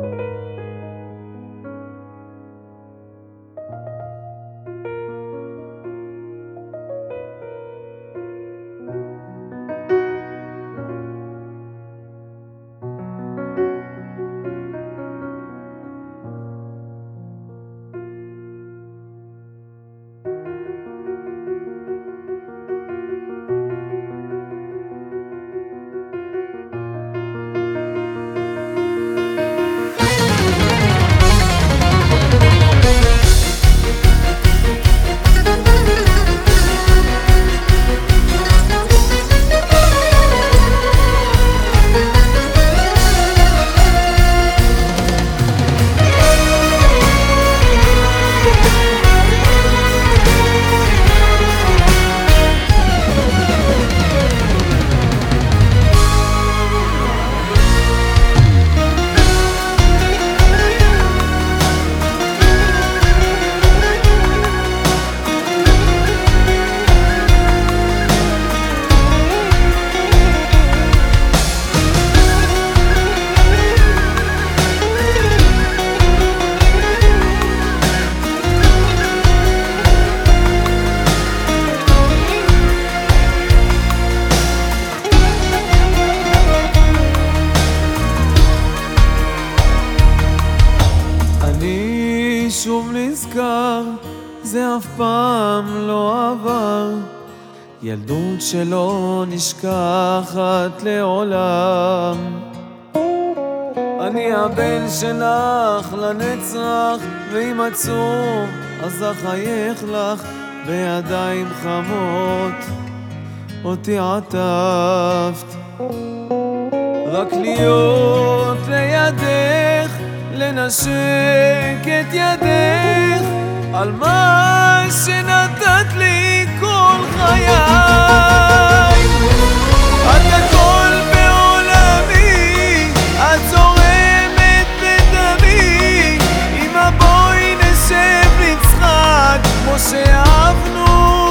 שוב נזכר, זה אף פעם לא עבר, ילדות שלא נשכחת לעולם. אני הבן שלך לנצח, ואם עצוב אז אחייך לך בידיים חמות, אותי עטפת. רק להיות לידך, לנשק את ידך, על מה שנתת לי כל חיי. את הכל בעולמי, את זורמת בדמי, אמא בואי נשב נצחק כמו שאהבנו.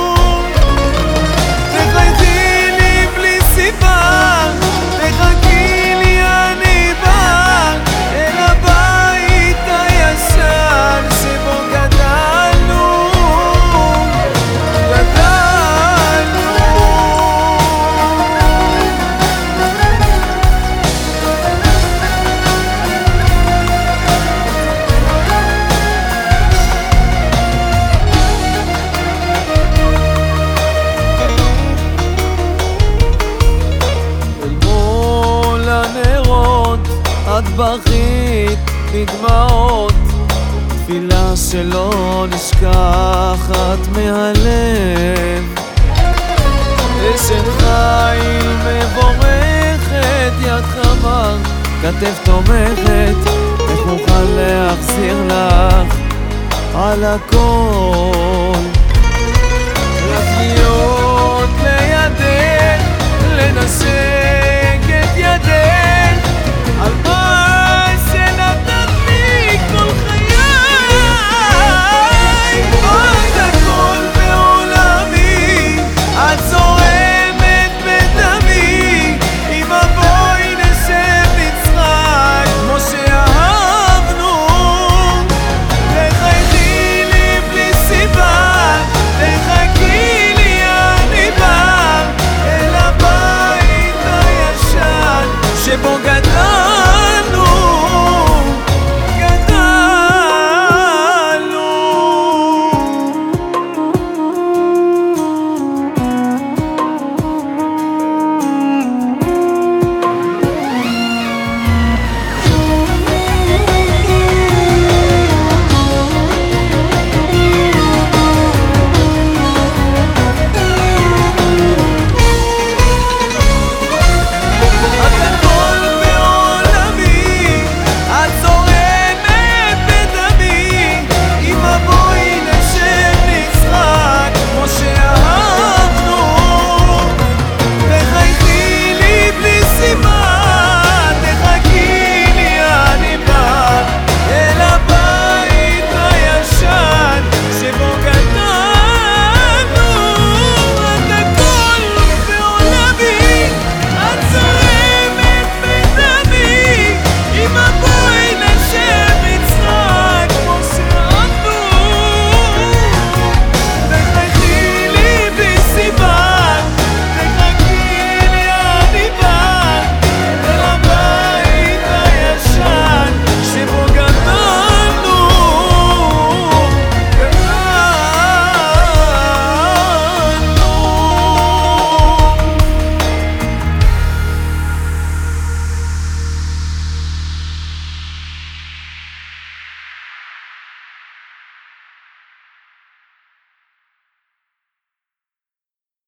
תחייכי לי בלי סיבה, תחכי לי אני בא אל הבית הישן שבו גדלנו. את בכית בדמעות, תפילה שלא נשכחת מהלב. אשת חיים מבורכת, יד חמה, כתף תומכת, איך מוכן להחזיר לך על הכל. רק להיות לידך, לנסות